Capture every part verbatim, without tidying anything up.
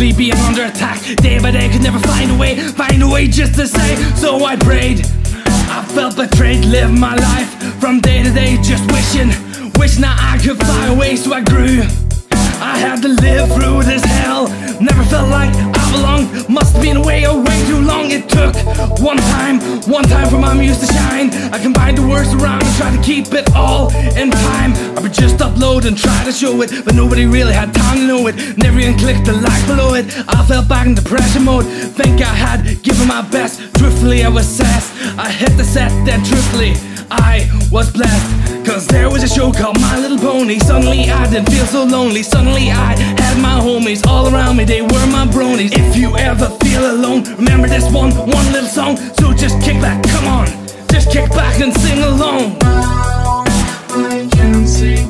constantly being under attack. Day by day could never find a way, find a way just to say. So I prayed, I felt betrayed, lived my life from day to day just wishing, wishing that I could fly away. So I grew, I had to live through this hell. Never felt like I belonged, must have been away, oh way too long. It took one time, one time for my muse to shine. I combined the words around and tried to keep it all in time. I would just upload and try to show it, but nobody really had time to know it. Never even clicked the like below it. I fell back in depression mode, think I had given my best. Truthfully I was sassed, I hit the set, then truthfully I was blessed. Cause there was a show called My Little Pony. Suddenly I didn't feel so lonely. Suddenly I had my homies all around me, they were my bronies. If you ever feel alone, remember this one, one little song. So just kick back, come on, just kick back and sing along. Now I can see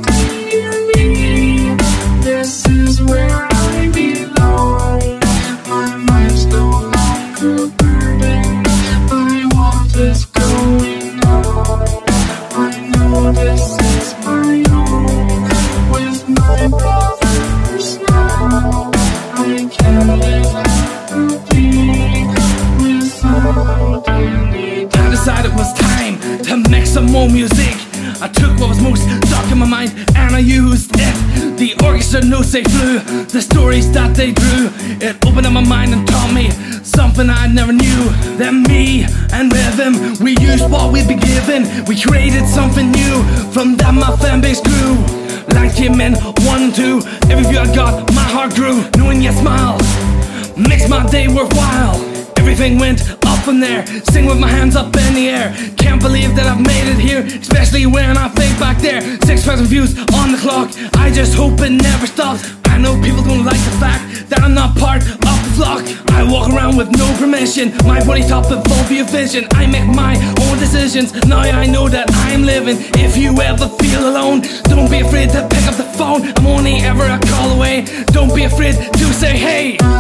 clearly, this is where I belong. My mind's no longer burning, I want this going on. I know this is my own, with my brothers now. I can't live happily without any doubt. I decided it was time to make some more music. I took what was most dark in my mind and I used it. The orchestra notes they flew, the stories that they drew. It opened up my mind and taught me something I never knew. That me and rhythm, we used what we'd been given. We created something new, from that my fan base grew. Line came in, one and two, every view I got, my heart grew. Knowing your smile makes my day worthwhile. Everything went up from there, sing with my hands up in the air. Can't believe that I've made it here, especially when I think back there. Six thousand views on the clock, I just hope it never stops. I know people don't like the fact that I'm not part of the flock. I walk around with no permission, my body top above your vision. I make my own decisions, now I know that I'm living. If you ever feel alone, don't be afraid to pick up the phone. I'm only ever a call away, don't be afraid to say hey.